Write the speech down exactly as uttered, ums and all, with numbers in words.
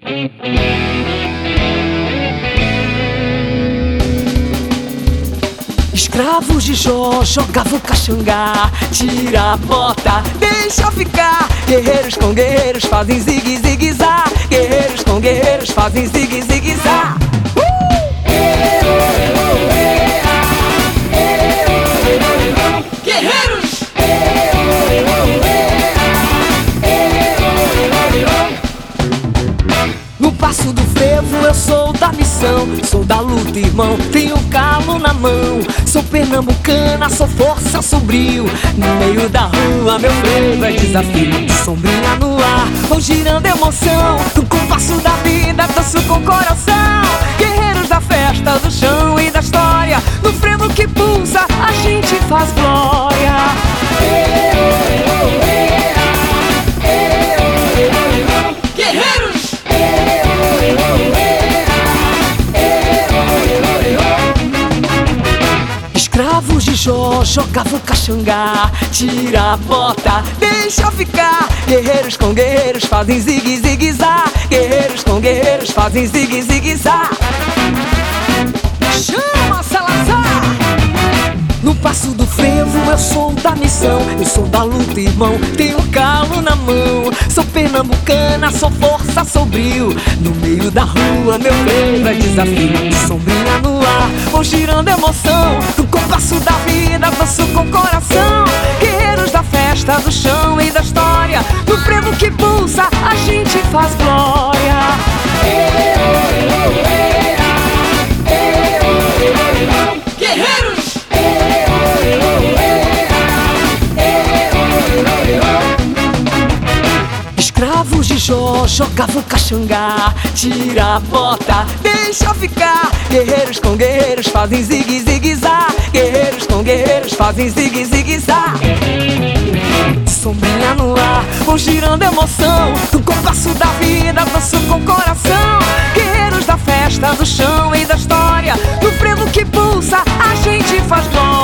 Escravos de Jó jogavam caxangá, tira a bota, deixa ficar. Guerreiros com guerreiros fazem zigue-zigue-zá. Guerreiros com guerreiros fazem zigue-zigue-zá. Guerreiros! No passo do frevo eu sou da missão, sou da luta, irmão, tenho calo na mão. Sou pernambucana, sou força, sou brio. No meio da rua meu frevo é desafio. Sombrinha no ar, vou girando emoção. No compasso da vida danço com coração. Guerreiros da festa, do chão e da história. No frevo que pulsa a gente faz glória. Guerreiros! Escravos de Jó jogavam caxangá, tira a bota, deixa ficar. Guerreiros com guerreiros fazem zigue-zigue-zá. Guerreiros com guerreiros fazem zigue-zigue-zá. Chama, Salazar! No passo do frevo eu sou da missão, eu sou da luta, irmão, tenho calo na mão. Sou pernambucana, sou força, sou brio. No meio da rua meu frevo é desafio. Sombrinha no ar, vou girando emoção. No compasso da vida danço com coração. Guerreiros da festa, do chão e da história. No frevo que pulsa a gente faz glória. Guerreiros! Escravos de Jó jogavam caxangá, tira a bota, deixa ficar. Guerreiros com guerreiros fazem zigue-zigue-zá. Guerreiros com guerreiros fazem zigue-zigue-zá. Sombrinha no ar, vou girando emoção. No compasso da vida danço com coração. Guerreiros da festa, do chão e da história. No frevo que pulsa a gente faz glória.